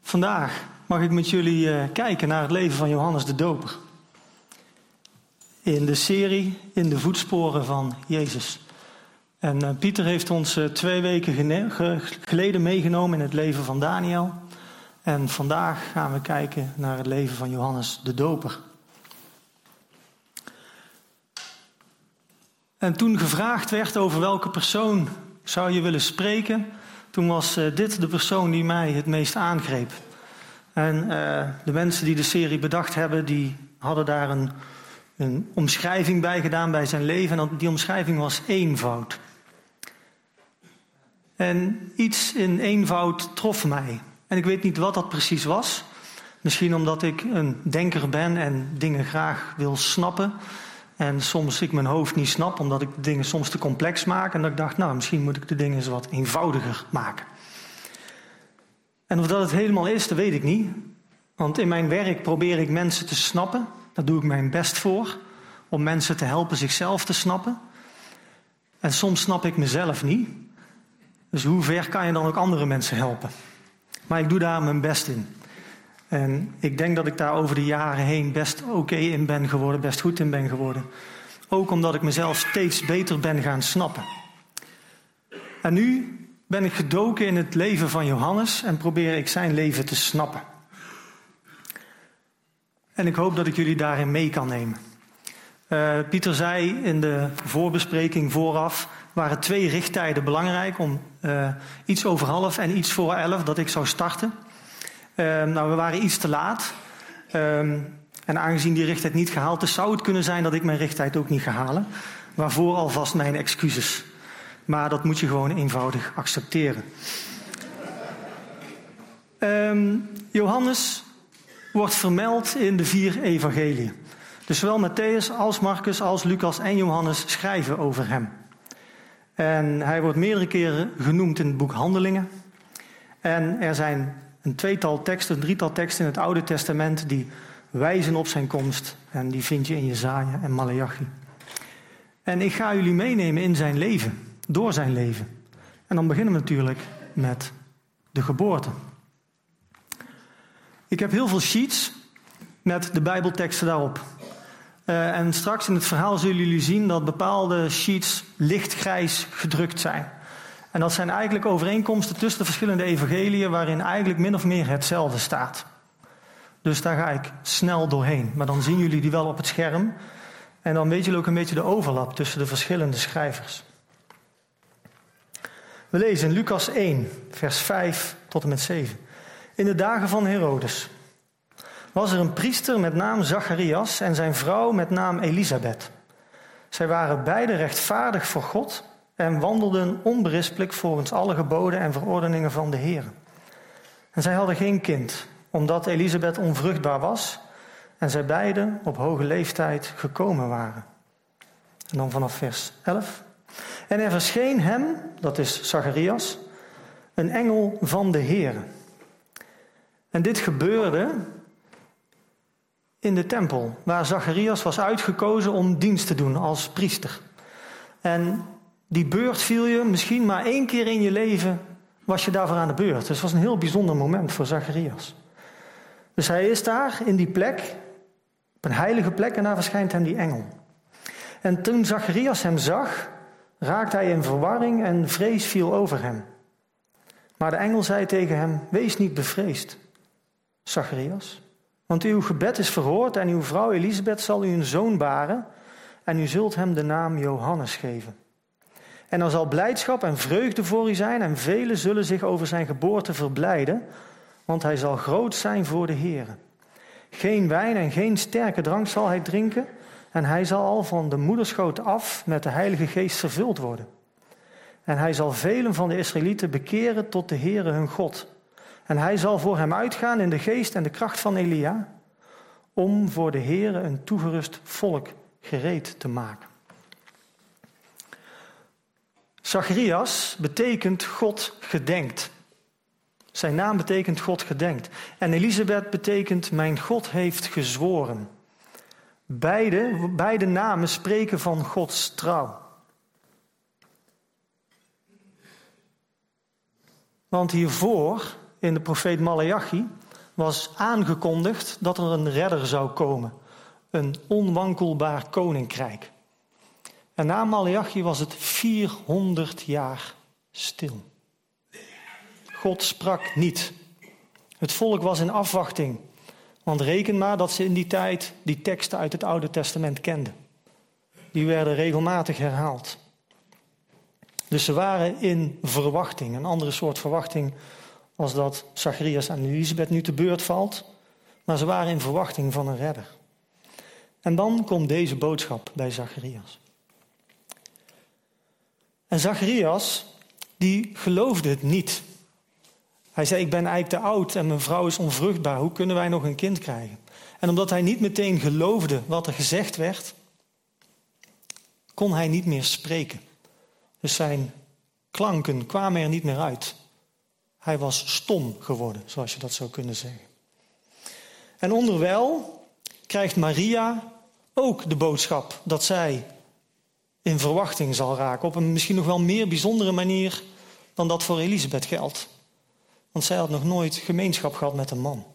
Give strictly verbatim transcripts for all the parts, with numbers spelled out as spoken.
Vandaag mag ik met jullie uh, kijken naar het leven van Johannes de Doper. In de serie In de voetsporen van Jezus. En uh, Pieter heeft ons uh, twee weken gene- ge- geleden meegenomen in het leven van Daniel. En vandaag gaan we kijken naar het leven van Johannes de Doper. En toen gevraagd werd over welke persoon zou je willen spreken, toen was uh, dit de persoon die mij het meest aangreep. En uh, de mensen die de serie bedacht hebben, die hadden daar een, een omschrijving bij gedaan bij zijn leven. En die omschrijving was eenvoud. En iets in eenvoud trof mij. En ik weet niet wat dat precies was. Misschien omdat ik een denker ben en dingen graag wil snappen. En soms ik mijn hoofd niet snap, omdat ik de dingen soms te complex maak. En dat ik dacht, nou, misschien moet ik de dingen eens wat eenvoudiger maken. En of dat het helemaal is, dat weet ik niet. Want in mijn werk probeer ik mensen te snappen. Daar doe ik mijn best voor. Om mensen te helpen zichzelf te snappen. En soms snap ik mezelf niet. Dus hoe ver kan je dan ook andere mensen helpen? Maar ik doe daar mijn best in. En ik denk dat ik daar over de jaren heen best oké in ben geworden. Best goed in ben geworden. Ook omdat ik mezelf steeds beter ben gaan snappen. En nu ben ik gedoken in het leven van Johannes en probeer ik zijn leven te snappen. En ik hoop dat ik jullie daarin mee kan nemen. Uh, Pieter zei in de voorbespreking vooraf, waren twee richttijden belangrijk, om uh, iets over half en iets voor elf dat ik zou starten. Uh, nou, we waren iets te laat. Uh, en aangezien die richttijd niet gehaald is, zou het kunnen zijn dat ik mijn richttijd ook niet ga halen. Waarvoor alvast mijn excuses. Maar dat moet je gewoon eenvoudig accepteren. Um, Johannes wordt vermeld in de vier evangeliën. Dus zowel Matthäus als Marcus als Lucas en Johannes schrijven over hem. En hij wordt meerdere keren genoemd in het boek Handelingen. En er zijn een tweetal teksten, een drietal teksten in het Oude Testament die wijzen op zijn komst. En die vind je in Jesaja en Maleachi. En ik ga jullie meenemen in zijn leven. Door zijn leven. En dan beginnen we natuurlijk met de geboorte. Ik heb heel veel sheets met de Bijbelteksten daarop. Uh, en straks in het verhaal zullen jullie zien dat bepaalde sheets lichtgrijs gedrukt zijn. En dat zijn eigenlijk overeenkomsten tussen de verschillende evangeliën waarin eigenlijk min of meer hetzelfde staat. Dus daar ga ik snel doorheen. Maar dan zien jullie die wel op het scherm. En dan weet jullie ook een beetje de overlap tussen de verschillende schrijvers. We lezen in Lucas één, vers vijf tot en met zeven. In de dagen van Herodes was er een priester met naam Zacharias en zijn vrouw met naam Elisabeth. Zij waren beide rechtvaardig voor God en wandelden onberispelijk volgens alle geboden en verordeningen van de Heer. En zij hadden geen kind, omdat Elisabeth onvruchtbaar was en zij beiden op hoge leeftijd gekomen waren. En dan vanaf vers elf. En er verscheen hem, dat is Zacharias, een engel van de Heere. En dit gebeurde in de tempel, waar Zacharias was uitgekozen om dienst te doen als priester. En die beurt viel je misschien maar één keer in je leven, was je daarvoor aan de beurt. Dus het was een heel bijzonder moment voor Zacharias. Dus hij is daar in die plek, op een heilige plek, en daar verschijnt hem die engel. En toen Zacharias hem zag, raakte hij in verwarring en vrees viel over hem. Maar de engel zei tegen hem, wees niet bevreesd, Zacharias. Want uw gebed is verhoord en uw vrouw Elisabeth zal u een zoon baren en u zult hem de naam Johannes geven. En er zal blijdschap en vreugde voor u zijn en velen zullen zich over zijn geboorte verblijden, want hij zal groot zijn voor de Heere. Geen wijn en geen sterke drank zal hij drinken en hij zal al van de moederschoot af met de Heilige Geest vervuld worden. En hij zal velen van de Israëlieten bekeren tot de Heere hun God. En hij zal voor hem uitgaan in de geest en de kracht van Elia, om voor de Heere een toegerust volk gereed te maken. Zacharias betekent God gedenkt. Zijn naam betekent God gedenkt. En Elisabeth betekent mijn God heeft gezworen. Beide, beide namen spreken van Gods trouw. Want hiervoor in de profeet Maleachi was aangekondigd dat er een redder zou komen. Een onwankelbaar koninkrijk. En na Maleachi was het vierhonderd jaar stil. God sprak niet. Het volk was in afwachting. Want reken maar dat ze in die tijd die teksten uit het Oude Testament kenden. Die werden regelmatig herhaald. Dus ze waren in verwachting. Een andere soort verwachting als dat Zacharias en Elisabeth nu te beurt valt. Maar ze waren in verwachting van een redder. En dan komt deze boodschap bij Zacharias. En Zacharias, die geloofde het niet. Hij zei, ik ben eigenlijk te oud en mijn vrouw is onvruchtbaar. Hoe kunnen wij nog een kind krijgen? En omdat hij niet meteen geloofde wat er gezegd werd, kon hij niet meer spreken. Dus zijn klanken kwamen er niet meer uit. Hij was stom geworden, zoals je dat zou kunnen zeggen. En onderwijl krijgt Maria ook de boodschap dat zij in verwachting zal raken. Op een misschien nog wel meer bijzondere manier dan dat voor Elisabeth geldt. Want zij had nog nooit gemeenschap gehad met een man.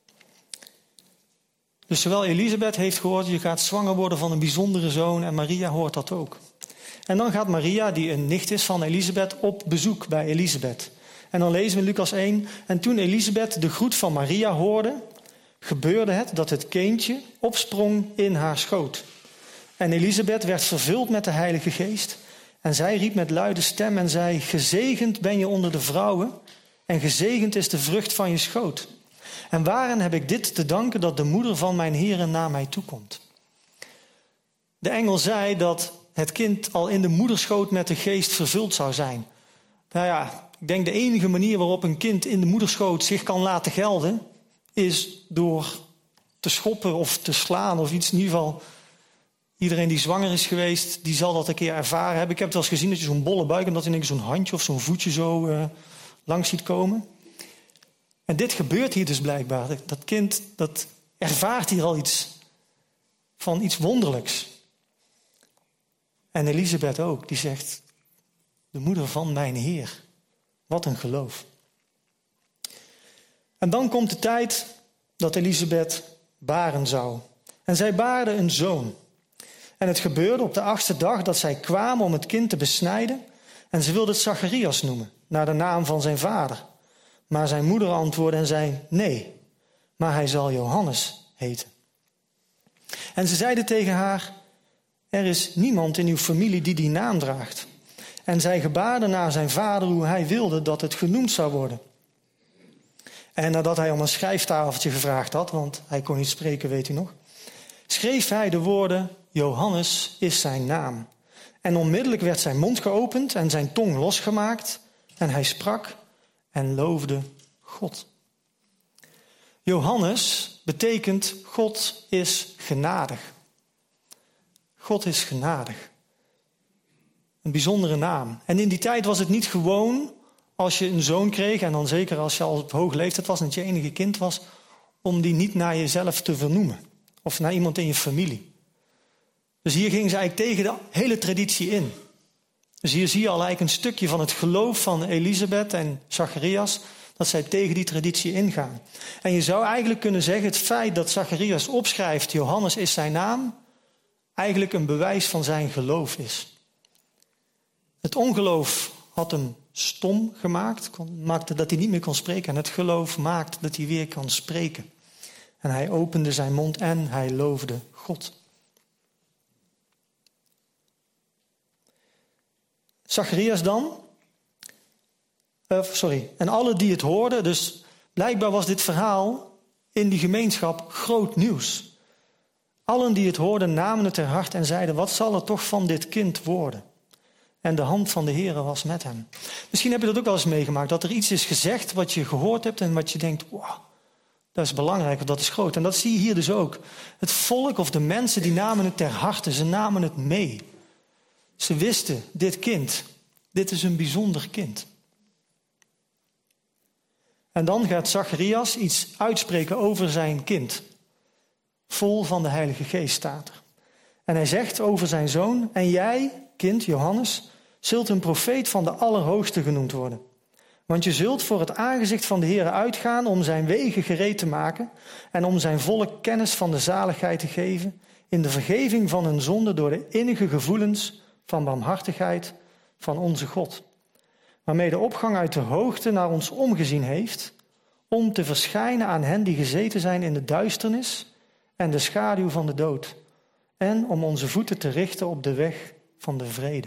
Dus zowel Elisabeth heeft gehoord, je gaat zwanger worden van een bijzondere zoon. En Maria hoort dat ook. En dan gaat Maria, die een nicht is van Elisabeth, op bezoek bij Elisabeth. En dan lezen we in Lucas één. En toen Elisabeth de groet van Maria hoorde, gebeurde het dat het kindje opsprong in haar schoot. En Elisabeth werd vervuld met de Heilige Geest. En zij riep met luide stem en zei, gezegend ben je onder de vrouwen en gezegend is de vrucht van je schoot. En waaraan heb ik dit te danken dat de moeder van mijn Heere naar mij toekomt? De engel zei dat het kind al in de moederschoot met de geest vervuld zou zijn. Nou ja, ik denk de enige manier waarop een kind in de moederschoot zich kan laten gelden, is door te schoppen of te slaan of iets. In ieder geval, iedereen die zwanger is geweest, die zal dat een keer ervaren hebben. Ik heb het wel eens gezien dat je zo'n bolle buik en dat je in één keer zo'n handje of zo'n voetje zo uh, langs ziet komen. En dit gebeurt hier dus blijkbaar. Dat kind, dat ervaart hier al iets van iets wonderlijks. En Elisabeth ook, die zegt, de moeder van mijn Heer. Wat een geloof. En dan komt de tijd dat Elisabeth baren zou. En zij baarde een zoon. En het gebeurde op de achtste dag dat zij kwamen om het kind te besnijden. En ze wilde het Zacharias noemen, naar de naam van zijn vader. Maar zijn moeder antwoordde en zei, nee, maar hij zal Johannes heten. En ze zeiden tegen haar, er is niemand in uw familie die die naam draagt. En zij gebaarde naar zijn vader hoe hij wilde dat het genoemd zou worden. En nadat hij om een schrijftafeltje gevraagd had, want hij kon niet spreken, weet u nog, schreef hij de woorden, Johannes is zijn naam. En onmiddellijk werd zijn mond geopend en zijn tong losgemaakt. En hij sprak en loofde God. Johannes betekent God is genadig. God is genadig. Een bijzondere naam. En in die tijd was het niet gewoon als je een zoon kreeg, en dan zeker als je al op hoge leeftijd was en het je enige kind was, om die niet naar jezelf te vernoemen. Of naar iemand in je familie. Dus hier gingen ze eigenlijk tegen de hele traditie in. Dus hier zie je al eigenlijk een stukje van het geloof van Elisabeth en Zacharias, dat zij tegen die traditie ingaan. En je zou eigenlijk kunnen zeggen, het feit dat Zacharias opschrijft, Johannes is zijn naam, eigenlijk een bewijs van zijn geloof is. Het ongeloof had hem stom gemaakt, maakte dat hij niet meer kon spreken. En het geloof maakte dat hij weer kan spreken. En hij opende zijn mond en hij loofde God. Zacharias dan, uh, sorry, en alle die het hoorden, dus blijkbaar was dit verhaal in die gemeenschap groot nieuws. Allen die het hoorden namen het ter hart en zeiden, wat zal er toch van dit kind worden? En de hand van de Heere was met hem. Misschien heb je dat ook wel eens meegemaakt, dat er iets is gezegd wat je gehoord hebt en wat je denkt, wow, dat is belangrijk of dat is groot. En dat zie je hier dus ook. Het volk of de mensen die namen het ter harte, ze namen het mee. Ze wisten, dit kind, dit is een bijzonder kind. En dan gaat Zacharias iets uitspreken over zijn kind. Vol van de Heilige Geest staat er. En hij zegt over zijn zoon, en jij, kind Johannes, zult een profeet van de Allerhoogste genoemd worden. Want je zult voor het aangezicht van de Heere uitgaan om zijn wegen gereed te maken en om zijn volk kennis van de zaligheid te geven in de vergeving van hun zonde door de innige gevoelens van barmhartigheid van onze God, waarmee de opgang uit de hoogte naar ons omgezien heeft, om te verschijnen aan hen die gezeten zijn in de duisternis en de schaduw van de dood, en om onze voeten te richten op de weg van de vrede.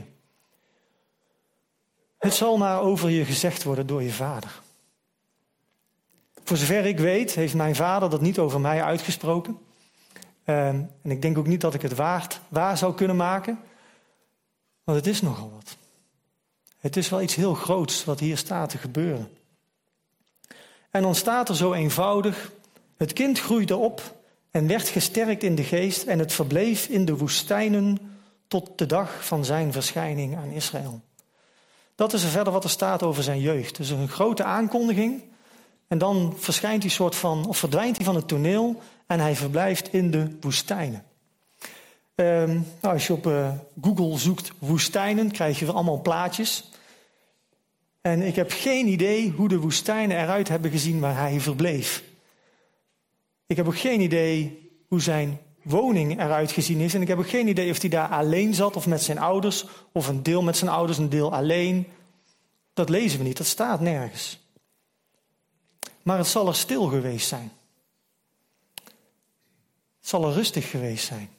Het zal maar over je gezegd worden door je vader. Voor zover ik weet, heeft mijn vader dat niet over mij uitgesproken. Um, en ik denk ook niet dat ik het waard, waar zou kunnen maken. Want het is nogal wat. Het is wel iets heel groots wat hier staat te gebeuren. En dan staat er zo eenvoudig: het kind groeide op en werd gesterkt in de geest en het verbleef in de woestijnen tot de dag van zijn verschijning aan Israël. Dat is er verder wat er staat over zijn jeugd. Dus een grote aankondiging. En dan verschijnt hij soort van, of verdwijnt hij van het toneel en hij verblijft in de woestijnen. Um, nou, als je op uh, Google zoekt woestijnen, krijg je weer allemaal plaatjes. En ik heb geen idee hoe de woestijnen eruit hebben gezien waar hij verbleef. Ik heb ook geen idee hoe zijn woning eruit gezien is. En ik heb ook geen idee of hij daar alleen zat of met zijn ouders. Of een deel met zijn ouders, een deel alleen. Dat lezen we niet, dat staat nergens. Maar het zal er stil geweest zijn. Het zal er rustig geweest zijn.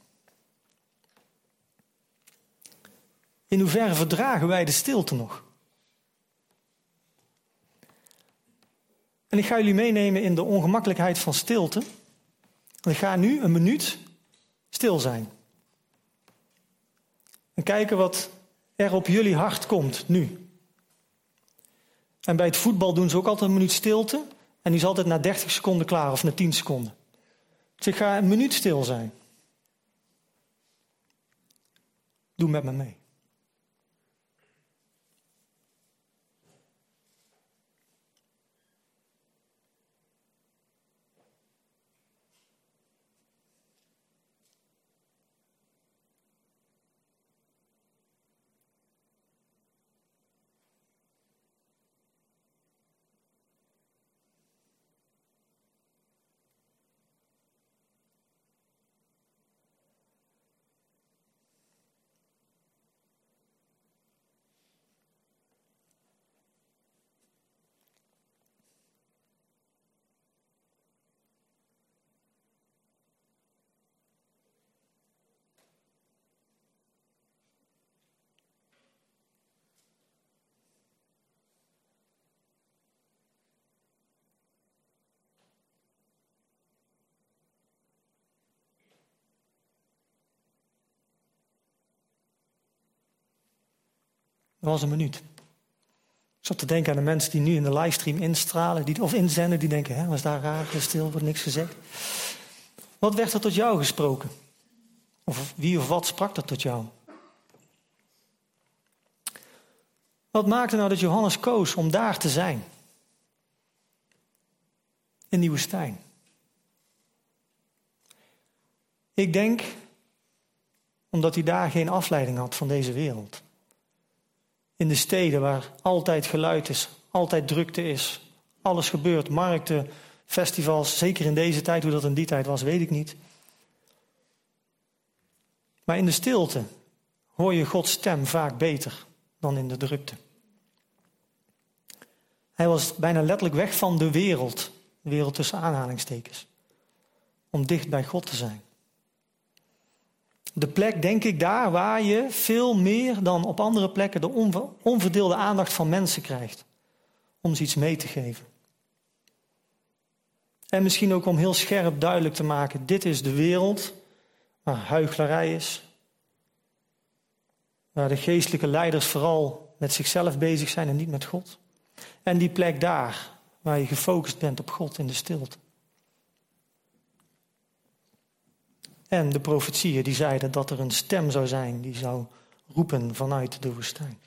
In hoeverre verdragen wij de stilte nog? En ik ga jullie meenemen in de ongemakkelijkheid van stilte. Ik ga nu een minuut stil zijn. En kijken wat er op jullie hart komt nu. En bij het voetbal doen ze ook altijd een minuut stilte. En die is altijd na dertig seconden klaar of na tien seconden. Dus ik ga een minuut stil zijn. Doe met me mee. Dat was een minuut. Ik zat te denken aan de mensen die nu in de livestream instralen, die, of inzenden, die denken, hè, was daar raar, stil, wordt niks gezegd. Wat werd er tot jou gesproken? Of wie of wat sprak er tot jou? Wat maakte nou dat Johannes koos om daar te zijn? In die woestijn. Ik denk omdat hij daar geen afleiding had van deze wereld. In de steden waar altijd geluid is, altijd drukte is, alles gebeurt, markten, festivals, zeker in deze tijd, hoe dat in die tijd was, weet ik niet. Maar in de stilte hoor je Gods stem vaak beter dan in de drukte. Hij was bijna letterlijk weg van de wereld, de wereld tussen aanhalingstekens, om dicht bij God te zijn. De plek, denk ik, daar waar je veel meer dan op andere plekken de onverdeelde aandacht van mensen krijgt. Om ze iets mee te geven. En misschien ook om heel scherp duidelijk te maken, dit is de wereld waar huichelarij is. Waar de geestelijke leiders vooral met zichzelf bezig zijn en niet met God. En die plek daar, waar je gefocust bent op God in de stilte. En de profetieën die zeiden dat er een stem zou zijn die zou roepen vanuit de woestijn.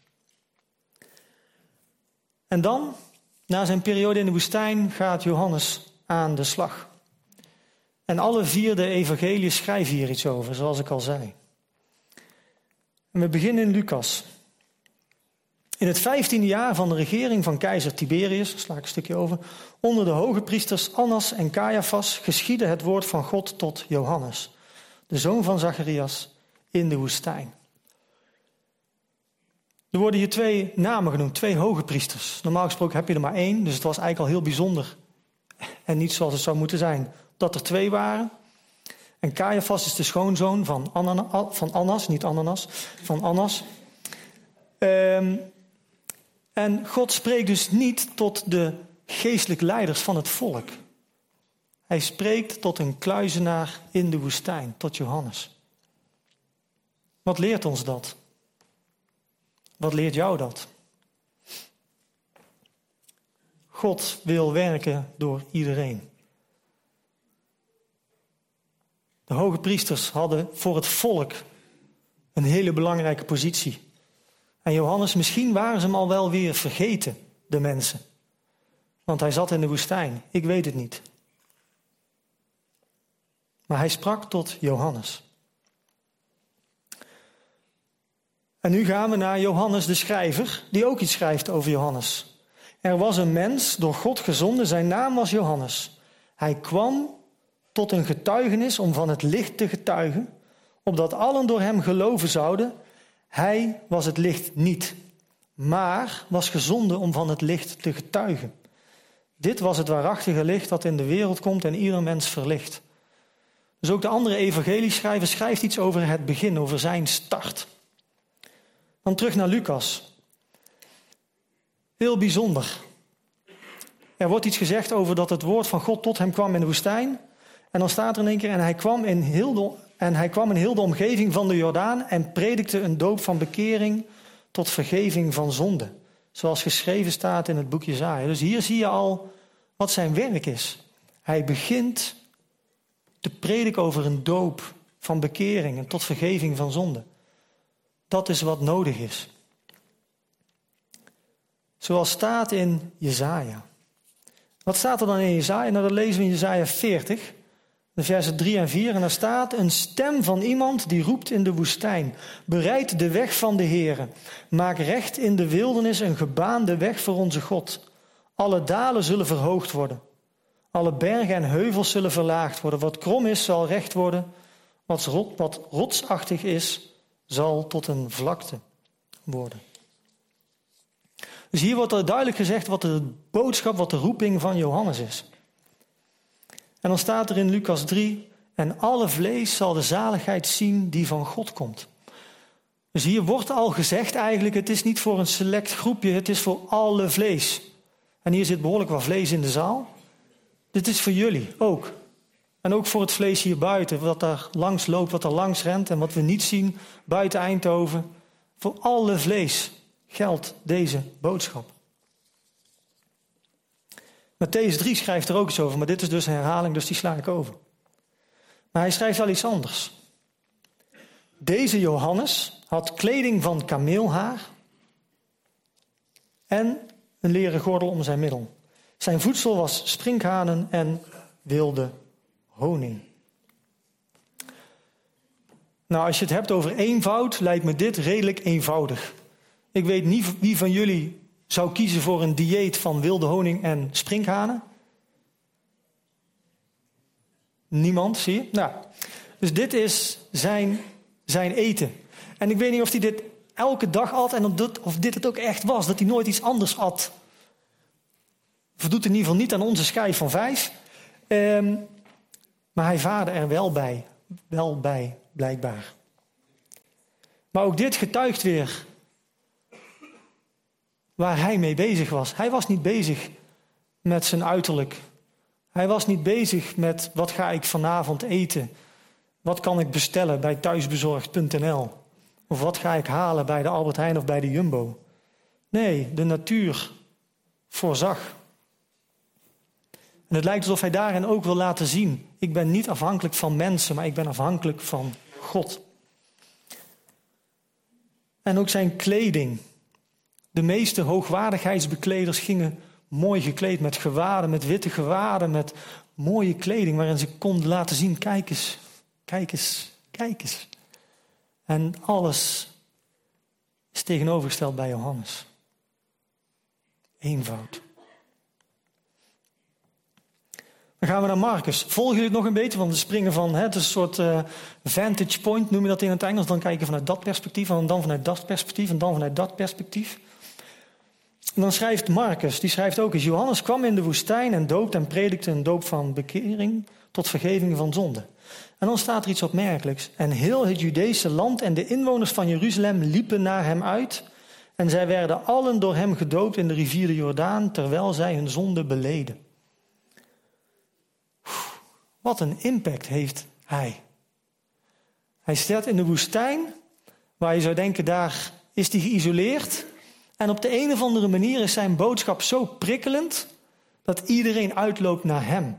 En dan, na zijn periode in de woestijn, gaat Johannes aan de slag. En alle vier de evangeliën schrijven hier iets over, zoals ik al zei. En we beginnen in Lucas. In het vijftiende jaar van de regering van keizer Tiberius, sla ik een stukje over, onder de hoge priesters Annas en Caiaphas geschiedde het woord van God tot Johannes, de zoon van Zacharias, in de woestijn. Er worden hier twee namen genoemd, twee hoge priesters. Normaal gesproken heb je er maar één, dus het was eigenlijk al heel bijzonder. En niet zoals het zou moeten zijn, dat er twee waren. En Caiaphas is de schoonzoon van, Anana, van Annas, niet Ananas, van Annas. Um, en God spreekt dus niet tot de geestelijke leiders van het volk. Hij spreekt tot een kluizenaar in de woestijn, tot Johannes. Wat leert ons dat? Wat leert jou dat? God wil werken door iedereen. De hoge priesters hadden voor het volk een hele belangrijke positie. En Johannes, misschien waren ze hem al wel weer vergeten, de mensen. Want hij zat in de woestijn, ik weet het niet. Maar hij sprak tot Johannes. En nu gaan we naar Johannes de schrijver, die ook iets schrijft over Johannes. Er was een mens, door God gezonden, zijn naam was Johannes. Hij kwam tot een getuigenis om van het licht te getuigen, opdat allen door hem geloven zouden. Hij was het licht niet, maar was gezonden om van het licht te getuigen. Dit was het waarachtige licht dat in de wereld komt en ieder mens verlicht. Dus ook de andere evangelieschrijver schrijft iets over het begin, over zijn start. Dan terug naar Lucas. Heel bijzonder. Er wordt iets gezegd over dat het woord van God tot hem kwam in de woestijn. En dan staat er in één keer, en hij kwam in heel de, en hij kwam in heel de omgeving van de Jordaan en predikte een doop van bekering tot vergeving van zonde. Zoals geschreven staat in het boek Jesaja. Dus hier zie je al wat zijn werk is. Hij begint te prediken over een doop van bekering en tot vergeving van zonde. Dat is wat nodig is. Zoals staat in Jesaja. Wat staat er dan in Jesaja? Nou, dat lezen we in Jesaja veertig, de versen drie en vier. En daar staat: een stem van iemand die roept in de woestijn. Bereid de weg van de Heere. Maak recht in de wildernis een gebaande weg voor onze God. Alle dalen zullen verhoogd worden. Alle bergen en heuvels zullen verlaagd worden. Wat krom is, zal recht worden. Wat, rot, wat rotsachtig is, zal tot een vlakte worden. Dus hier wordt er duidelijk gezegd wat de boodschap, wat de roeping van Johannes is. En dan staat er in Lucas drie: en alle vlees zal de zaligheid zien die van God komt. Dus hier wordt al gezegd eigenlijk, het is niet voor een select groepje, het is voor alle vlees. En hier zit behoorlijk wat vlees in de zaal. Dit is voor jullie ook. En ook voor het vlees hier buiten, wat daar langs loopt, wat er langs rent en wat we niet zien buiten Eindhoven. Voor alle vlees geldt deze boodschap. Mattheüs drie schrijft er ook iets over, maar dit is dus een herhaling, dus die sla ik over. Maar hij schrijft wel iets anders. Deze Johannes had kleding van kameelhaar en een leren gordel om zijn middel. Zijn voedsel was sprinkhanen en wilde honing. Nou, als je het hebt over eenvoud, lijkt me dit redelijk eenvoudig. Ik weet niet wie van jullie zou kiezen voor een dieet van wilde honing en sprinkhanen. Niemand, zie je? Nou, dus dit is zijn, zijn eten. En ik weet niet of hij dit elke dag at en of dit het ook echt was, dat hij nooit iets anders at. Voldoet in ieder geval niet aan onze schijf van vijf. Um, maar hij vaarde er wel bij. Wel bij, blijkbaar. Maar ook dit getuigt weer waar hij mee bezig was. Hij was niet bezig met zijn uiterlijk. Hij was niet bezig met wat ga ik vanavond eten. Wat kan ik bestellen bij thuisbezorgd punt n l. Of wat ga ik halen bij de Albert Heijn of bij de Jumbo. Nee, de natuur voorzag. En het lijkt alsof hij daarin ook wil laten zien: ik ben niet afhankelijk van mensen, maar ik ben afhankelijk van God. En ook zijn kleding. De meeste hoogwaardigheidsbekleders gingen mooi gekleed met gewaden, met witte gewaden, met mooie kleding waarin ze konden laten zien: kijk eens, kijk eens, kijk eens. En alles is tegenovergesteld bij Johannes. eenvoud. Dan gaan we naar Marcus. Volgen jullie het nog een beetje? Want we springen van, hè, het is een soort uh, vantage point, noem je dat in het Engels. Dan kijk je vanuit dat perspectief en dan vanuit dat perspectief en dan vanuit dat perspectief. En dan schrijft Marcus, die schrijft ook eens: Johannes kwam in de woestijn en doopte en predikte een doop van bekering tot vergeving van zonde. En dan staat er iets opmerkelijks. En heel het Judeese land en de inwoners van Jeruzalem liepen naar hem uit. En zij werden allen door hem gedoopt in de rivier de Jordaan, terwijl zij hun zonde beleden. Wat een impact heeft hij. Hij staat in de woestijn, waar je zou denken, daar is hij geïsoleerd. En op de een of andere manier is zijn boodschap zo prikkelend dat iedereen uitloopt naar hem.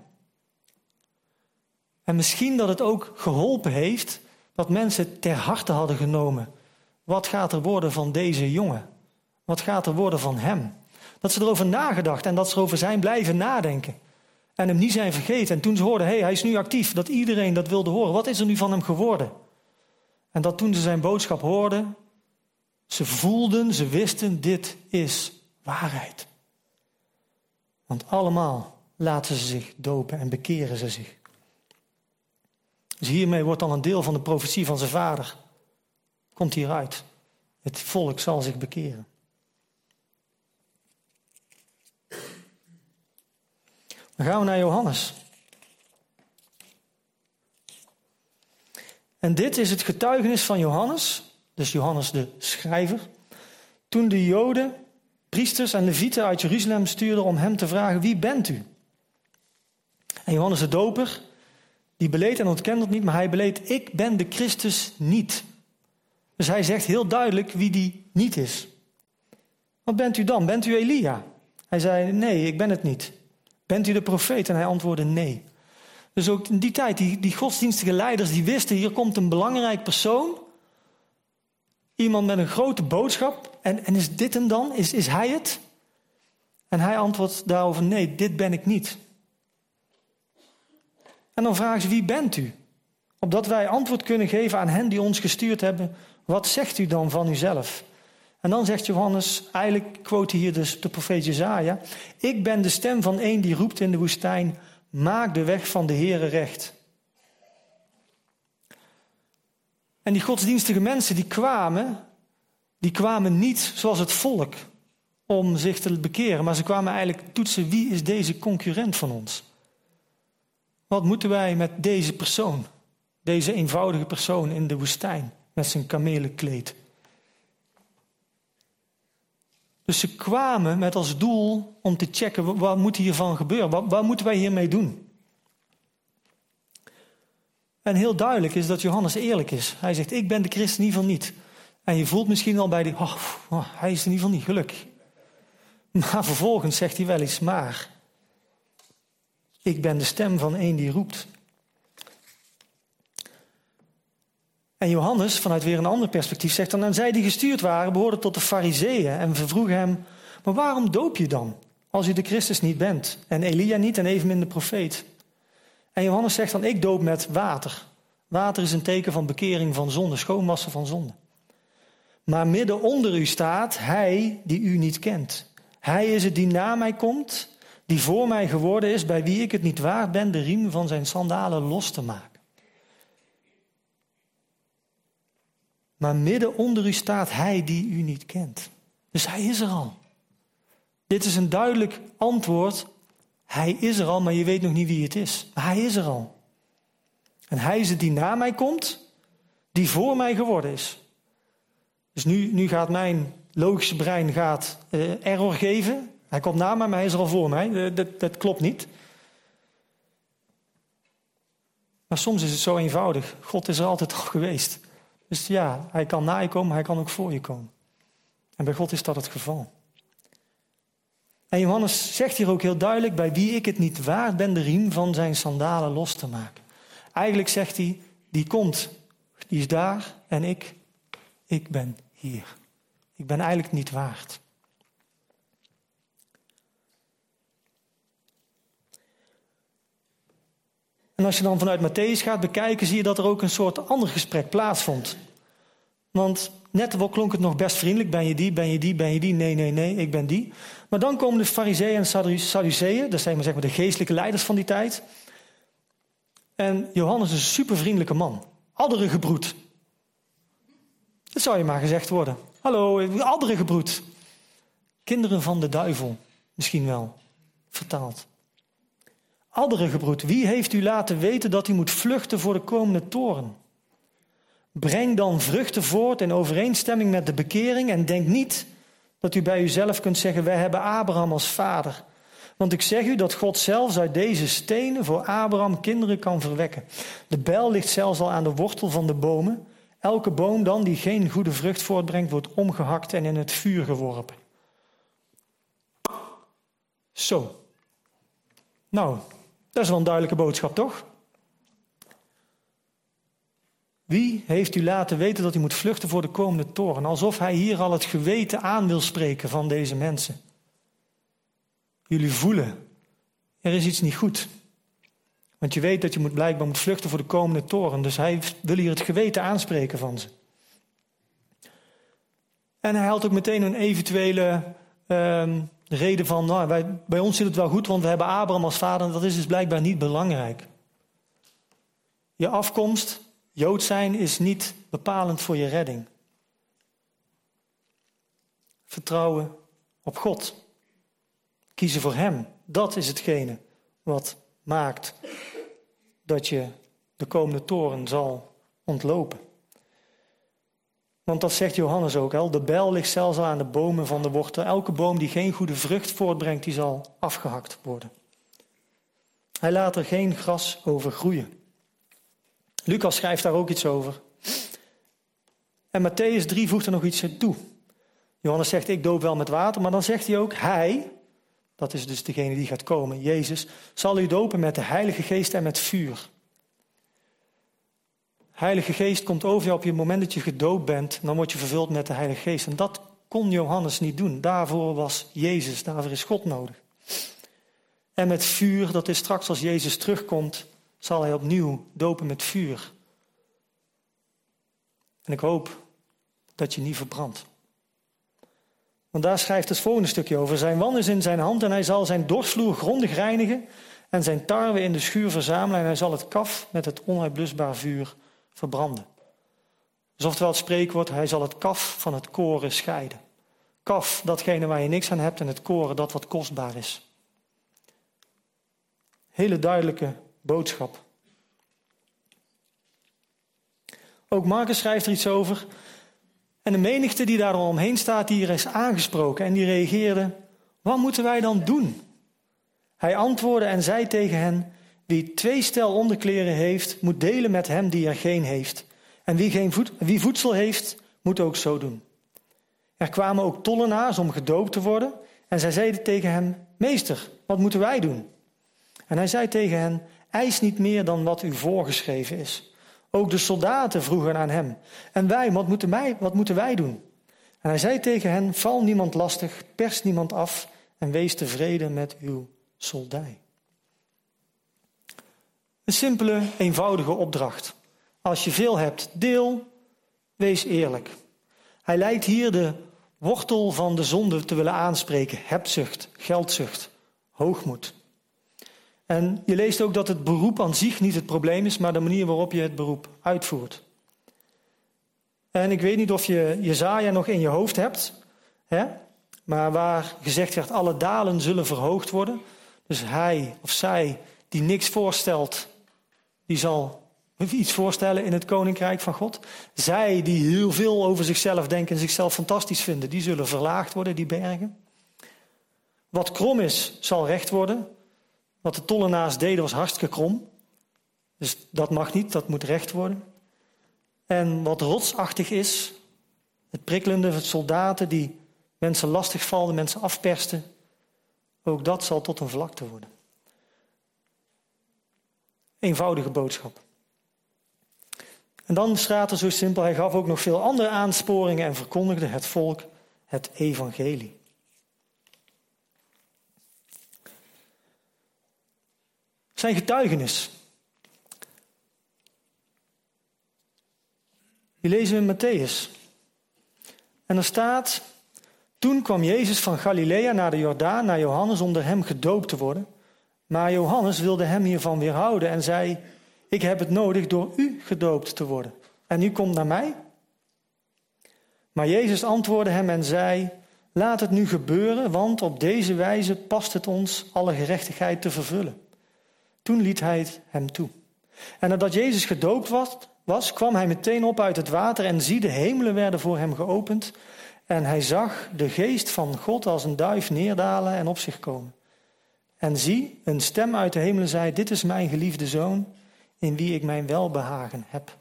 En misschien dat het ook geholpen heeft dat mensen het ter harte hadden genomen. Wat gaat er worden van deze jongen? Wat gaat er worden van hem? Dat ze erover nagedacht en dat ze erover zijn blijven nadenken. En hem niet zijn vergeten. En toen ze hoorden, hé, hey, hij is nu actief. Dat iedereen dat wilde horen. Wat is er nu van hem geworden? En dat toen ze zijn boodschap hoorden, ze voelden, ze wisten, dit is waarheid. Want allemaal laten ze zich dopen en bekeren ze zich. Dus hiermee wordt dan een deel van de profetie van zijn vader. Komt hieruit. Het volk zal zich bekeren. Dan gaan we naar Johannes. En dit is het getuigenis van Johannes, dus Johannes de schrijver, toen de Joden, priesters en levieten uit Jeruzalem stuurden om hem te vragen: wie bent u? En Johannes de doper, die beleed en ontkende het niet, maar hij beleed: ik ben de Christus niet. Dus hij zegt heel duidelijk wie die niet is. Wat bent u dan? Bent u Elia? Hij zei: nee, ik ben het niet. Bent u de profeet? En hij antwoordde: nee. Dus ook in die tijd, die, die godsdienstige leiders, die wisten, hier komt een belangrijk persoon. Iemand met een grote boodschap. En, en is dit hem dan? Is, is hij het? En hij antwoordt daarover: nee, dit ben ik niet. En dan vragen ze: wie bent u? Opdat wij antwoord kunnen geven aan hen die ons gestuurd hebben. Wat zegt u dan van uzelf? En dan zegt Johannes, eigenlijk quote hier dus de profeet Jesaja: ik ben de stem van een die roept in de woestijn: maak de weg van de Heere recht. En die godsdienstige mensen die kwamen, die kwamen niet zoals het volk om zich te bekeren. Maar ze kwamen eigenlijk toetsen: wie is deze concurrent van ons? Wat moeten wij met deze persoon? Deze eenvoudige persoon in de woestijn met zijn kamelenkleed. Dus ze kwamen met als doel om te checken: wat moet hiervan gebeuren? Wat, wat moeten wij hiermee doen? En heel duidelijk is dat Johannes eerlijk is. Hij zegt: ik ben de Christus in ieder geval niet. En je voelt misschien al bij die: oh, oh, hij is in ieder geval niet, gelukkig. Maar vervolgens zegt hij wel eens: maar ik ben de stem van een die roept. En Johannes, vanuit weer een ander perspectief, zegt dan: en zij die gestuurd waren, behoorden tot de Farizeeën. En we vroegen hem: maar waarom doop je dan, als u de Christus niet bent? En Elia niet en evenmin de profeet. En Johannes zegt dan: ik doop met water. Water is een teken van bekering van zonde, schoonwassen van zonde. Maar midden onder u staat hij die u niet kent. Hij is het die na mij komt, die voor mij geworden is, bij wie ik het niet waard ben de riem van zijn sandalen los te maken. Maar midden onder u staat hij die u niet kent. Dus hij is er al. Dit is een duidelijk antwoord. Hij is er al, maar je weet nog niet wie het is. Maar hij is er al. En hij is het die na mij komt, die voor mij geworden is. Dus nu, nu gaat mijn logische brein gaat, uh, error geven. Hij komt na mij, maar hij is er al voor mij. Uh, dat, dat klopt niet. Maar soms is het zo eenvoudig. God is er altijd al geweest. Dus ja, hij kan na je komen, maar hij kan ook voor je komen. En bij God is dat het geval. En Johannes zegt hier ook heel duidelijk: bij wie ik het niet waard ben de riem van zijn sandalen los te maken. Eigenlijk zegt hij: die komt, die is daar en ik, ik ben hier. Ik ben eigenlijk niet waard. En als je dan vanuit Mattheüs gaat bekijken, zie je dat er ook een soort ander gesprek plaatsvond. Want net wel klonk het nog best vriendelijk. Ben je die, ben je die, ben je die? Nee, nee, nee, ik ben die. Maar dan komen de Farizeeën en Sadduceeën. Dat zijn maar, zeg maar de geestelijke leiders van die tijd. En Johannes is een super vriendelijke man. Adderengebroed. Dat zou je maar gezegd worden. Hallo, adderengebroed. Kinderen van de duivel. Misschien wel. Vertaald. Adderengebroed. Wie heeft u laten weten dat u moet vluchten voor de komende toorn? Breng dan vruchten voort in overeenstemming met de bekering en denk niet dat u bij uzelf kunt zeggen, wij hebben Abraham als vader. Want ik zeg u dat God zelfs uit deze stenen voor Abraham kinderen kan verwekken. De bijl ligt zelfs al aan de wortel van de bomen. Elke boom dan die geen goede vrucht voortbrengt, wordt omgehakt en in het vuur geworpen. Zo. Nou, dat is wel een duidelijke boodschap, toch? Wie heeft u laten weten dat u moet vluchten voor de komende toorn? Alsof hij hier al het geweten aan wil spreken van deze mensen. Jullie voelen, er is iets niet goed. Want je weet dat je moet blijkbaar moet vluchten voor de komende toorn. Dus hij wil hier het geweten aanspreken van ze. En hij haalt ook meteen een eventuele uh, reden van, nou, wij, bij ons zit het wel goed, want we hebben Abraham als vader. En dat is dus blijkbaar niet belangrijk. Je afkomst, Jood zijn, is niet bepalend voor je redding. Vertrouwen op God. Kiezen voor hem. Dat is hetgene wat maakt dat je de komende toorn zal ontlopen. Want dat zegt Johannes ook al. De bijl ligt zelfs al aan de bomen van de wortel. Elke boom die geen goede vrucht voortbrengt, die zal afgehakt worden. Hij laat er geen gras over groeien. Lucas schrijft daar ook iets over. En Mattheüs drie voegt er nog iets toe. Johannes zegt, ik doop wel met water, maar dan zegt hij ook, hij, dat is dus degene die gaat komen, Jezus, zal u dopen met de Heilige Geest en met vuur. Heilige Geest komt over je op het moment dat je gedoopt bent, dan word je vervuld met de Heilige Geest. En dat kon Johannes niet doen. Daarvoor was Jezus, daarvoor is God nodig. En met vuur, dat is straks als Jezus terugkomt, zal hij opnieuw dopen met vuur. En ik hoop dat je niet verbrandt. Want daar schrijft het volgende stukje over. Zijn wan is in zijn hand en hij zal zijn dorsvloer grondig reinigen en zijn tarwe in de schuur verzamelen en hij zal het kaf met het onuitblusbaar vuur verbranden. Dus oftewel het spreekwoord, hij zal het kaf van het koren scheiden. Kaf, datgene waar je niks aan hebt en het koren, dat wat kostbaar is. Hele duidelijke boodschap. Ook Marcus schrijft er iets over. En de menigte die daar omheen staat, die hier is aangesproken. En die reageerde, wat moeten wij dan doen? Hij antwoordde en zei tegen hen, wie twee stel onderkleren heeft, moet delen met hem die er geen heeft. En wie, geen voed- wie voedsel heeft, moet ook zo doen. Er kwamen ook tollenaars om gedoopt te worden. En zij zeiden tegen hem, meester, wat moeten wij doen? En hij zei tegen hen, eis niet meer dan wat u voorgeschreven is. Ook de soldaten vroegen aan hem, en wij, wat moeten wij, wat moeten wij doen? En hij zei tegen hen, val niemand lastig, pers niemand af en wees tevreden met uw soldij. Een simpele, eenvoudige opdracht. Als je veel hebt, deel, wees eerlijk. Hij lijkt hier de wortel van de zonde te willen aanspreken. Hebzucht, geldzucht, hoogmoed. En je leest ook dat het beroep aan zich niet het probleem is, maar de manier waarop je het beroep uitvoert. En ik weet niet of je Jesaja nog in je hoofd hebt, hè? Maar waar gezegd werd, alle dalen zullen verhoogd worden. Dus hij of zij die niks voorstelt, die zal iets voorstellen in het koninkrijk van God. Zij die heel veel over zichzelf denken en zichzelf fantastisch vinden, die zullen verlaagd worden, die bergen. Wat krom is, zal recht worden. Wat de tollenaars deden was hartstikke krom. Dus dat mag niet, dat moet recht worden. En wat rotsachtig is, het prikkelende, het soldaten die mensen lastigvalden, mensen afpersten, ook dat zal tot een vlakte worden. Eenvoudige boodschap. En dan staat er zo simpel, hij gaf ook nog veel andere aansporingen en verkondigde het volk het evangelie. Zijn getuigenis. Die lezen we in Mattheüs. En er staat, toen kwam Jezus van Galilea naar de Jordaan, naar Johannes, om door hem gedoopt te worden. Maar Johannes wilde hem hiervan weerhouden en zei, ik heb het nodig door u gedoopt te worden. En u komt naar mij? Maar Jezus antwoordde hem en zei, laat het nu gebeuren, want op deze wijze past het ons alle gerechtigheid te vervullen. Toen liet hij het hem toe. En nadat Jezus gedoopt was, was, kwam hij meteen op uit het water en zie, de hemelen werden voor hem geopend. En hij zag de geest van God als een duif neerdalen en op zich komen. En zie, een stem uit de hemelen zei, dit is mijn geliefde zoon, in wie ik mijn welbehagen heb.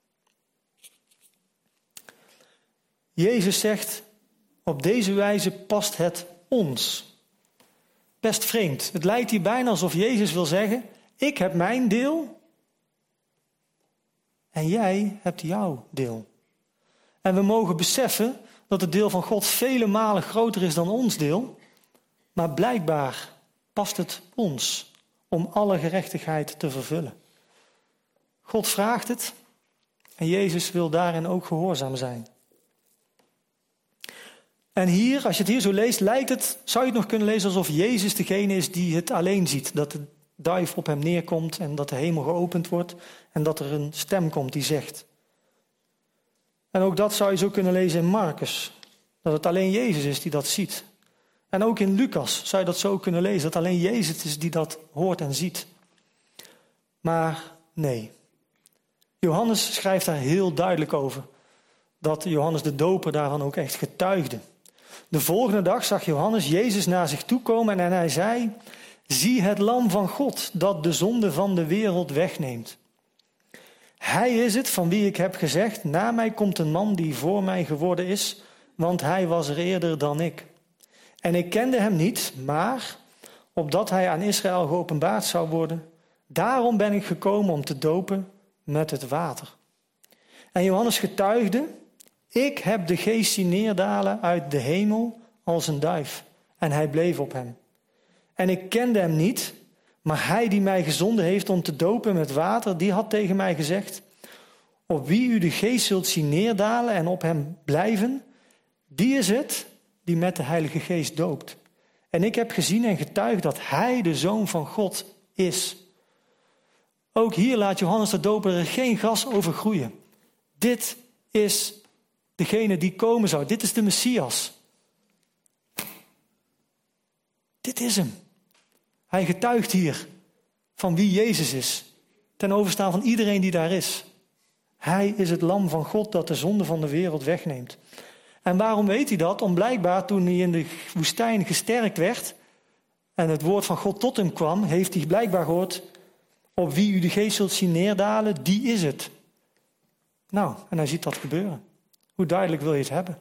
Jezus zegt, op deze wijze past het ons. Best vreemd. Het lijkt hier bijna alsof Jezus wil zeggen, ik heb mijn deel en jij hebt jouw deel. En we mogen beseffen dat het deel van God vele malen groter is dan ons deel, maar blijkbaar past het ons om alle gerechtigheid te vervullen. God vraagt het en Jezus wil daarin ook gehoorzaam zijn. En hier, als je het hier zo leest, lijkt het, zou je het nog kunnen lezen alsof Jezus degene is die het alleen ziet. Dat de duif op hem neerkomt en dat de hemel geopend wordt en dat er een stem komt die zegt. En ook dat zou je zo kunnen lezen in Marcus. Dat het alleen Jezus is die dat ziet. En ook in Lucas zou je dat zo kunnen lezen. Dat alleen Jezus is die dat hoort en ziet. Maar nee. Johannes schrijft daar heel duidelijk over. Dat Johannes de Doper daarvan ook echt getuigde. De volgende dag zag Johannes Jezus naar zich toe komen en hij zei, zie het lam van God dat de zonde van de wereld wegneemt. Hij is het van wie ik heb gezegd, na mij komt een man die voor mij geworden is, want hij was er eerder dan ik. En ik kende hem niet, maar opdat hij aan Israël geopenbaard zou worden, daarom ben ik gekomen om te dopen met het water. En Johannes getuigde, ik heb de geest zien neerdalen uit de hemel als een duif. En hij bleef op hem. En ik kende hem niet, maar hij die mij gezonden heeft om te dopen met water, die had tegen mij gezegd, op wie u de geest zult zien neerdalen en op hem blijven, die is het die met de Heilige Geest doopt. En ik heb gezien en getuigd dat hij de Zoon van God is. Ook hier laat Johannes de Doper er geen gras over groeien. Dit is degene die komen zou. Dit is de Messias. Dit is hem. Hij getuigt hier van wie Jezus is. Ten overstaan van iedereen die daar is. Hij is het lam van God dat de zonde van de wereld wegneemt. En waarom weet hij dat? Om blijkbaar toen hij in de woestijn gesterkt werd en het woord van God tot hem kwam, heeft hij blijkbaar gehoord, op wie u de geest zult zien neerdalen, die is het. Nou, en hij ziet dat gebeuren. Hoe duidelijk wil je het hebben?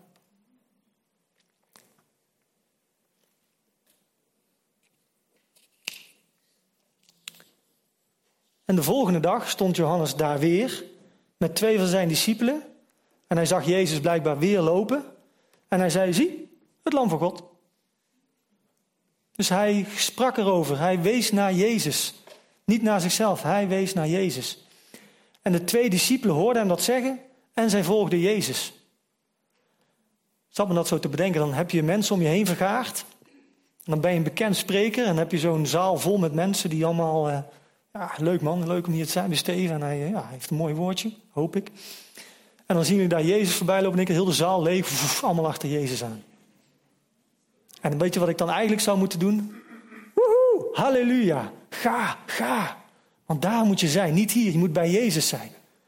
En de volgende dag stond Johannes daar weer met twee van zijn discipelen. En hij zag Jezus blijkbaar weer lopen. En hij zei, zie, het lam van God. Dus hij sprak erover. Hij wees naar Jezus. Niet naar zichzelf, hij wees naar Jezus. En de twee discipelen hoorden hem dat zeggen en zij volgden Jezus. Zat me dat zo te bedenken, dan heb je mensen om je heen vergaard. En dan ben je een bekend spreker en dan heb je zo'n zaal vol met mensen die allemaal... Uh, ja, leuk man, leuk om hier te zijn bij Steven. En hij, uh, ja, heeft een mooi woordje, hoop ik. En dan zien we daar Jezus voorbij lopen en ik heel de zaal leeg, voef, allemaal achter Jezus aan. En dan weet je wat ik dan eigenlijk zou moeten doen? Woehoe, halleluja, ga, ga. Want daar moet je zijn, niet hier, je moet bij Jezus zijn.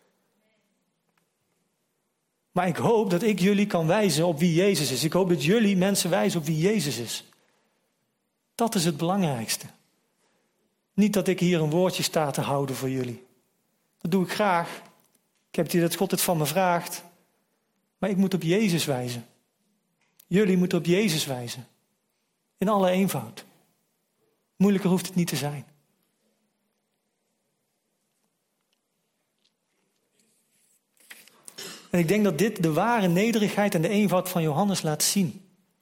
Maar ik hoop dat ik jullie kan wijzen op wie Jezus is. Ik hoop dat jullie mensen wijzen op wie Jezus is. Dat is het belangrijkste. Niet dat ik hier een woordje sta te houden voor jullie. Dat doe ik graag. Ik heb het idee dat God het van me vraagt. Maar ik moet op Jezus wijzen. Jullie moeten op Jezus wijzen. In alle eenvoud. Moeilijker hoeft het niet te zijn. En ik denk dat dit de ware nederigheid en de eenvoud van Johannes laat zien.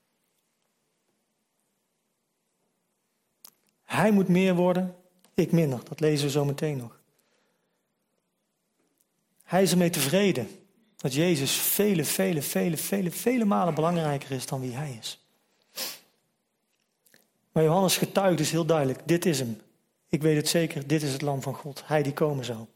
Hij moet meer worden, ik minder. Dat lezen we zo meteen nog. Hij is ermee tevreden. dat Jezus vele, vele, vele, vele, vele malen belangrijker is dan wie hij is. Maar Johannes getuigt dus heel duidelijk, dit is hem. Ik weet het zeker, dit is het lam van God, hij die komen zou.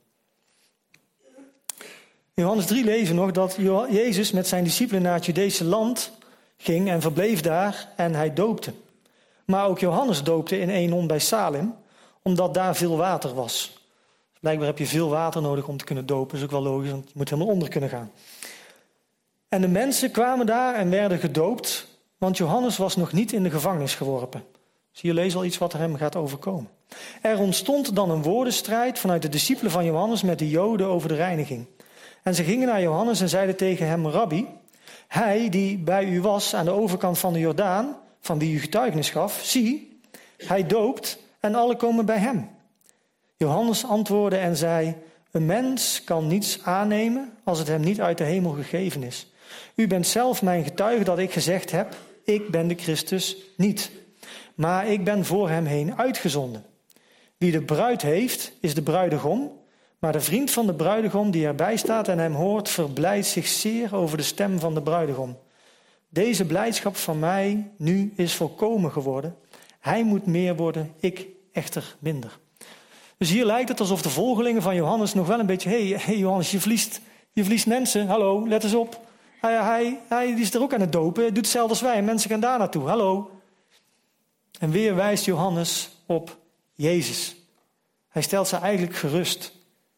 In Johannes drie lezen we nog dat Jezus met zijn discipelen naar het Judeese land ging en verbleef daar en hij doopte. Maar ook Johannes doopte in Enon bij Salem, omdat daar veel water was. Blijkbaar heb je veel water nodig om te kunnen dopen, dat is ook wel logisch, want je moet helemaal onder kunnen gaan. En de mensen kwamen daar en werden gedoopt, want Johannes was nog niet in de gevangenis geworpen. Dus hier lees al iets wat er hem gaat overkomen. Er ontstond dan een woordenstrijd vanuit de discipelen van Johannes met de Joden over de reiniging. En ze gingen naar Johannes en zeiden tegen hem, Rabbi, hij die bij u was aan de overkant van de Jordaan, van wie u getuigenis gaf, zie, hij doopt en alle komen bij hem. Johannes antwoordde en zei, een mens kan niets aannemen als het hem niet uit de hemel gegeven is. U bent zelf mijn getuige dat ik gezegd heb, ik ben de Christus niet. Maar ik ben voor hem heen uitgezonden. Wie de bruid heeft, is de bruidegom. Maar de vriend van de bruidegom die erbij staat en hem hoort, verblijdt zich zeer over de stem van de bruidegom. Deze blijdschap van mij nu is volkomen geworden. Hij moet meer worden, ik echter minder. Dus hier lijkt het alsof de volgelingen van Johannes nog wel een beetje, hé hey, hey Johannes, je verliest, je verliest mensen, hallo, let eens op. Hij, hij, hij die is er ook aan het dopen, doet hetzelfde als wij en mensen gaan daar naartoe, hallo. En weer wijst Johannes op Jezus. Hij stelt ze eigenlijk gerust.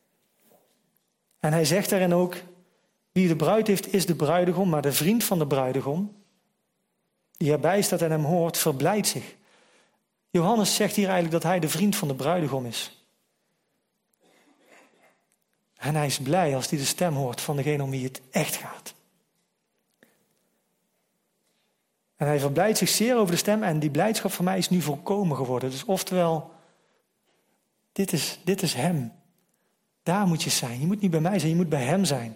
En hij zegt daarin ook, wie de bruid heeft is de bruidegom, maar de vriend van de bruidegom, die erbij staat en hem hoort, verblijdt zich. Johannes zegt hier eigenlijk dat hij de vriend van de bruidegom is. En hij is blij als hij de stem hoort van degene om wie het echt gaat. En hij verblijdt zich zeer over de stem en die blijdschap van mij is nu volkomen geworden. Dus oftewel, dit is, dit is hem. Daar moet je zijn. Je moet niet bij mij zijn, je moet bij hem zijn.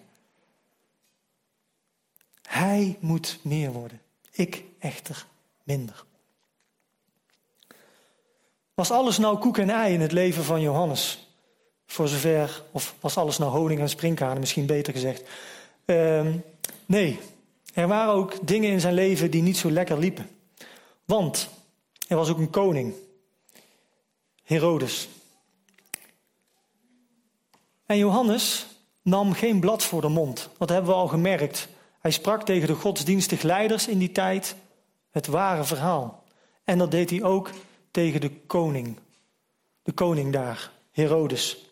Hij moet meer worden. Ik echter minder. Was alles nou koek en ei in het leven van Johannes? Voor zover, of was alles nou honing en sprinkhanen, misschien beter gezegd? Uh, nee, er waren ook dingen in zijn leven die niet zo lekker liepen. Want er was ook een koning, Herodes. En Johannes nam geen blad voor de mond. Dat hebben we al gemerkt. Hij sprak tegen de godsdienstig leiders in die tijd het ware verhaal. En dat deed hij ook tegen de koning. De koning daar, Herodes.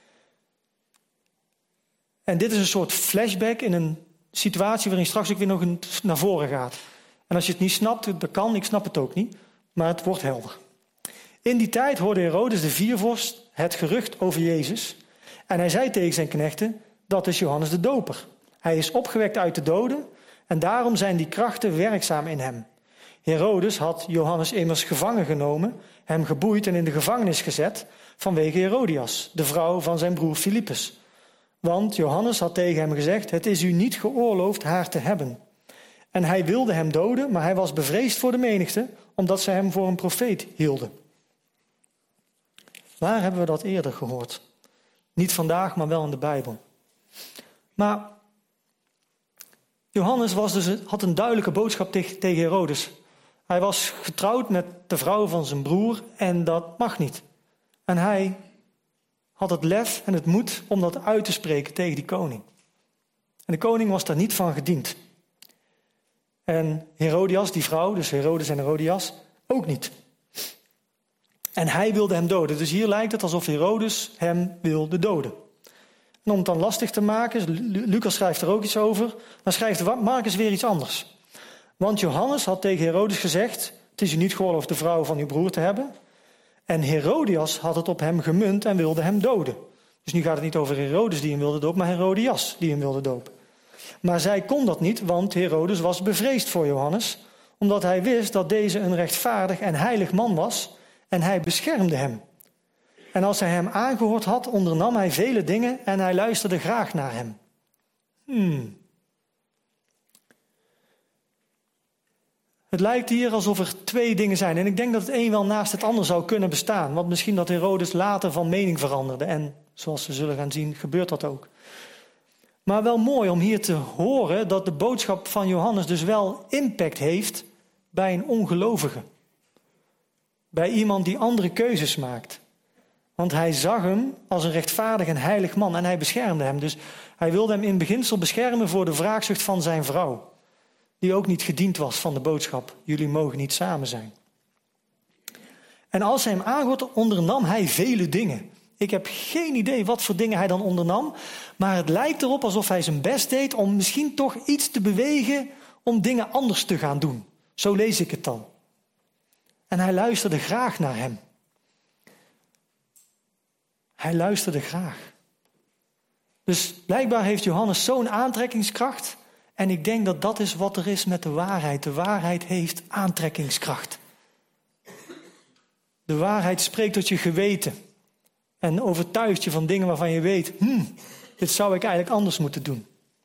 En dit is een soort flashback in een situatie waarin straks ook weer nog een, naar voren gaat. En als je het niet snapt, dat kan, ik snap het ook niet. Maar het wordt helder. In die tijd hoorde Herodes de viervorst het gerucht over Jezus. En hij zei tegen zijn knechten, dat is Johannes de Doper. Hij is opgewekt uit de doden en daarom zijn die krachten werkzaam in hem. Herodes had Johannes immers gevangen genomen, hem geboeid en in de gevangenis gezet vanwege Herodias, de vrouw van zijn broer Filippus. Want Johannes had tegen hem gezegd, het is u niet geoorloofd haar te hebben. En hij wilde hem doden, maar hij was bevreesd voor de menigte, omdat ze hem voor een profeet hielden. Waar hebben we dat eerder gehoord? Niet vandaag, maar wel in de Bijbel. Maar Johannes was dus, had een duidelijke boodschap tegen, tegen Herodes. Hij was getrouwd met de vrouw van zijn broer en dat mag niet. En hij had het lef en het moed om dat uit te spreken tegen die koning. En de koning was daar niet van gediend. En Herodias, die vrouw, dus Herodes en Herodias, ook niet. En hij wilde hem doden. Dus hier lijkt het alsof Herodes hem wilde doden. En om het dan lastig te maken, Lucas schrijft er ook iets over, dan schrijft Marcus weer iets anders. Want Johannes had tegen Herodes gezegd, het is u niet geoorloofd de vrouw van uw broer te hebben. En Herodias had het op hem gemunt en wilde hem doden. Dus nu gaat het niet over Herodes die hem wilde dopen, maar Herodias die hem wilde dopen. Maar zij kon dat niet, want Herodes was bevreesd voor Johannes, omdat hij wist dat deze een rechtvaardig en heilig man was en hij beschermde hem. En als hij hem aangehoord had, ondernam hij vele dingen en hij luisterde graag naar hem. Hmm. Het lijkt hier alsof er twee dingen zijn. En ik denk dat het een wel naast het ander zou kunnen bestaan. Want misschien dat Herodes later van mening veranderde. En zoals we zullen gaan zien, gebeurt dat ook. Maar wel mooi om hier te horen dat de boodschap van Johannes dus wel impact heeft bij een ongelovige. Bij iemand die andere keuzes maakt. Want hij zag hem als een rechtvaardig en heilig man en hij beschermde hem. Dus hij wilde hem in beginsel beschermen voor de wraakzucht van zijn vrouw. Die ook niet gediend was van de boodschap. Jullie mogen niet samen zijn. En als hij hem aanhoorde, ondernam hij vele dingen. Ik heb geen idee wat voor dingen hij dan ondernam. Maar het lijkt erop alsof hij zijn best deed om misschien toch iets te bewegen om dingen anders te gaan doen. Zo lees ik het dan. En hij luisterde graag naar hem. Hij luisterde graag. Dus blijkbaar heeft Johannes zo'n aantrekkingskracht. En ik denk dat dat is wat er is met de waarheid. De waarheid heeft aantrekkingskracht. De waarheid spreekt tot je geweten. En overtuigt je van dingen waarvan je weet, hmm, dit zou ik eigenlijk anders moeten doen.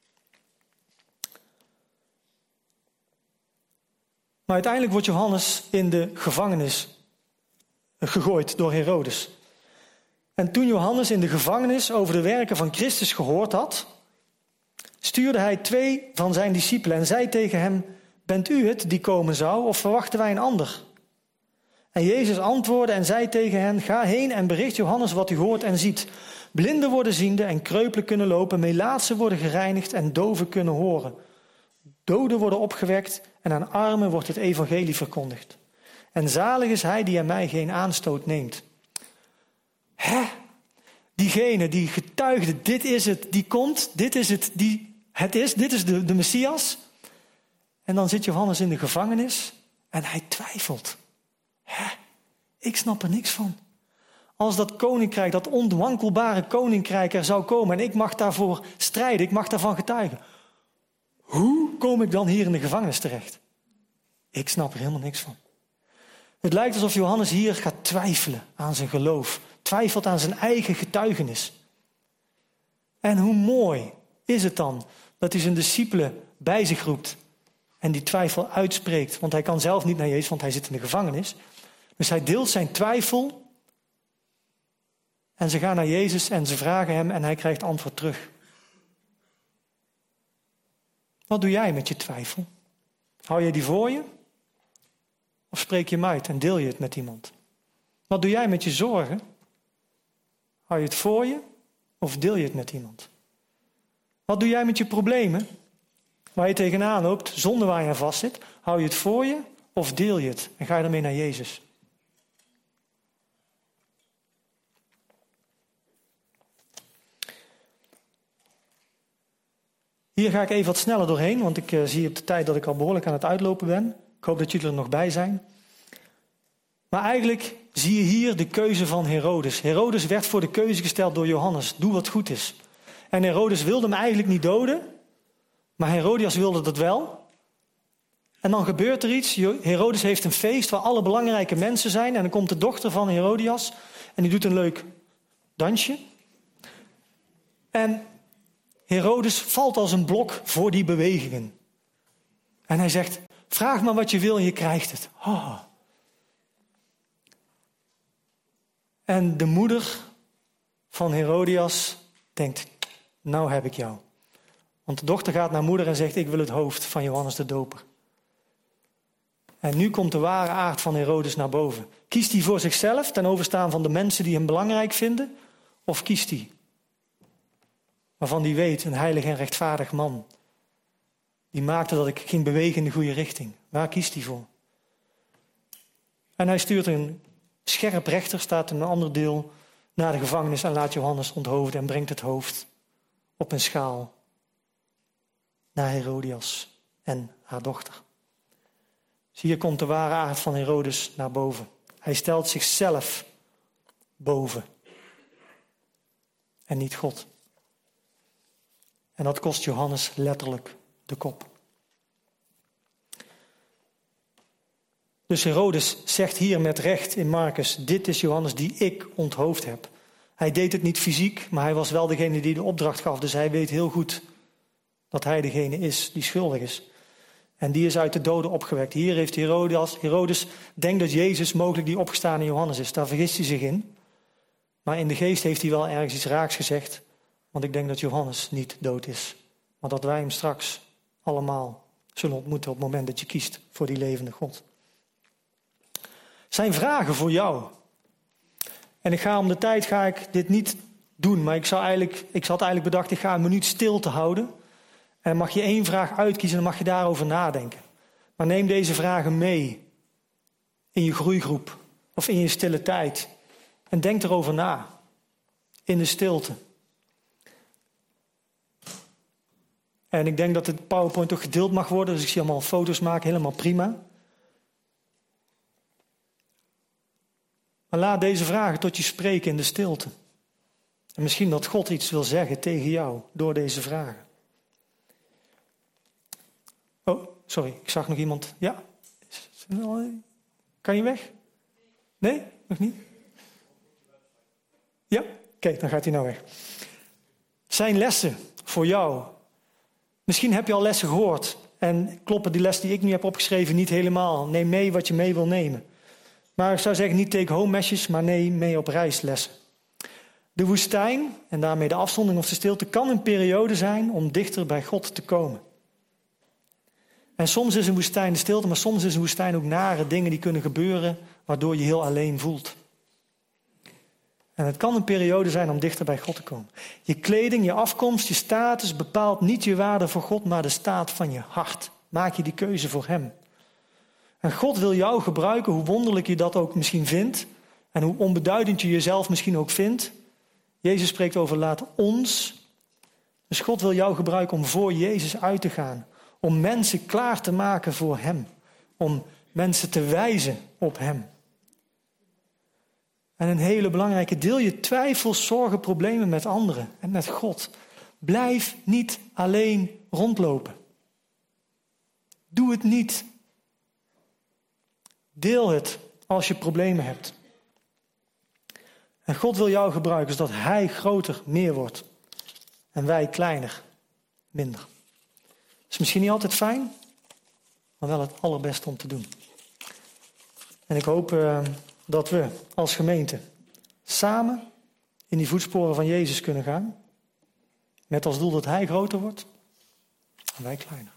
Maar uiteindelijk wordt Johannes in de gevangenis gegooid door Herodes. En toen Johannes in de gevangenis over de werken van Christus gehoord had, stuurde hij twee van zijn discipelen en zei tegen hem, bent u het die komen zou of verwachten wij een ander? En Jezus antwoordde en zei tegen hen, ga heen en bericht Johannes wat u hoort en ziet. Blinden worden ziende en kreupelen kunnen lopen, melaatsen worden gereinigd en doven kunnen horen. Doden worden opgewekt en aan armen wordt het evangelie verkondigd. En zalig is hij die aan mij geen aanstoot neemt. Hè? Diegene die getuigde, dit is het, die komt, dit is het, die het is, dit is de, de Messias. En dan zit Johannes in de gevangenis en hij twijfelt. Hè? Ik snap er niks van. Als dat koninkrijk, dat onwankelbare koninkrijk er zou komen en ik mag daarvoor strijden, ik mag daarvan getuigen. Hoe kom ik dan hier in de gevangenis terecht? Ik snap er helemaal niks van. Het lijkt alsof Johannes hier gaat twijfelen aan zijn geloof. Twijfelt aan zijn eigen getuigenis. En hoe mooi is het dan dat hij zijn discipelen bij zich roept en die twijfel uitspreekt. Want hij kan zelf niet naar Jezus, want hij zit in de gevangenis. Dus hij deelt zijn twijfel en ze gaan naar Jezus en ze vragen hem en hij krijgt antwoord terug. Wat doe jij met je twijfel? Hou je die voor je? Of spreek je hem uit en deel je het met iemand? Wat doe jij met je zorgen? Hou je het voor je of deel je het met iemand? Wat doe jij met je problemen? Waar je tegenaan loopt, zonder waar je aan vast zit. Hou je het voor je of deel je het? En ga je ermee naar Jezus? Hier ga ik even wat sneller doorheen, want ik uh, zie op de tijd dat ik al behoorlijk aan het uitlopen ben. Ik hoop dat jullie er nog bij zijn. Maar eigenlijk zie je hier de keuze van Herodes. Herodes werd voor de keuze gesteld door Johannes. Doe wat goed is. En Herodes wilde hem eigenlijk niet doden. Maar Herodias wilde dat wel. En dan gebeurt er iets. Herodes heeft een feest waar alle belangrijke mensen zijn. En dan komt de dochter van Herodias. En die doet een leuk dansje. En Herodes valt als een blok voor die bewegingen. En hij zegt, vraag maar wat je wil en je krijgt het. Oh. En de moeder van Herodias denkt, nou heb ik jou. Want de dochter gaat naar moeder en zegt, ik wil het hoofd van Johannes de Doper. En nu komt de ware aard van Herodes naar boven. Kiest hij voor zichzelf ten overstaan van de mensen die hem belangrijk vinden? Of kiest hij waarvan hij weet, een heilig en rechtvaardig man. Die maakte dat ik ging bewegen in de goede richting. Waar kiest hij voor? En hij stuurt een scherp rechter, staat in een ander deel, naar de gevangenis en laat Johannes onthoofden en brengt het hoofd op een schaal naar Herodias en haar dochter. Dus hier komt de ware aard van Herodes naar boven. Hij stelt zichzelf boven en niet God. En dat kost Johannes letterlijk de kop. Dus Herodes zegt hier met recht in Marcus, dit is Johannes die ik onthoofd heb. Hij deed het niet fysiek, maar hij was wel degene die de opdracht gaf. Dus hij weet heel goed dat hij degene is die schuldig is. En die is uit de doden opgewekt. Hier heeft Herodes, Herodes denkt dat Jezus mogelijk die opgestane Johannes is. Daar vergist hij zich in. Maar in de geest heeft hij wel ergens iets raaks gezegd. Want ik denk dat Johannes niet dood is. Maar dat wij hem straks allemaal zullen ontmoeten op het moment dat je kiest voor die levende God. Zijn vragen voor jou. En ik ga om de tijd ga ik dit niet doen. Maar ik, zou eigenlijk, ik had eigenlijk bedacht, ik ga een minuut stil te houden. En dan mag je één vraag uitkiezen en dan mag je daarover nadenken. Maar neem deze vragen mee in je groeigroep of in je stille tijd. En denk erover na. In de stilte. En ik denk dat het PowerPoint ook gedeeld mag worden. Dus ik zie allemaal foto's maken, helemaal prima. Maar laat deze vragen tot je spreken in de stilte. En misschien dat God iets wil zeggen tegen jou door deze vragen. Oh, sorry, ik zag nog iemand. Ja? Kan je weg? Nee? Nog niet? Ja? Oké, okay, dan gaat hij nou weg. Zijn lessen voor jou. Misschien heb je al lessen gehoord. En kloppen die les die ik nu heb opgeschreven niet helemaal. Neem mee wat je mee wil nemen. Maar ik zou zeggen niet take-home messages, maar neem mee op reislessen. De woestijn, en daarmee de afzondering of de stilte, kan een periode zijn om dichter bij God te komen. En soms is een woestijn de stilte, maar soms is een woestijn ook nare dingen die kunnen gebeuren, waardoor je heel alleen voelt. En het kan een periode zijn om dichter bij God te komen. Je kleding, je afkomst, je status bepaalt niet je waarde voor God, maar de staat van je hart. Maak je die keuze voor Hem. En God wil jou gebruiken, hoe wonderlijk je dat ook misschien vindt. En hoe onbeduidend je jezelf misschien ook vindt. Jezus spreekt over laat ons. Dus God wil jou gebruiken om voor Jezus uit te gaan. Om mensen klaar te maken voor Hem. Om mensen te wijzen op Hem. En een hele belangrijke, deel je twijfels, zorgen, problemen met anderen en met God. Blijf niet alleen rondlopen. Doe het niet. Deel het als je problemen hebt. En God wil jou gebruiken zodat Hij groter, meer wordt. En wij kleiner, minder. Is misschien niet altijd fijn, maar wel het allerbeste om te doen. En ik hoop uh, dat we als gemeente samen in die voetsporen van Jezus kunnen gaan. Met als doel dat Hij groter wordt en wij kleiner.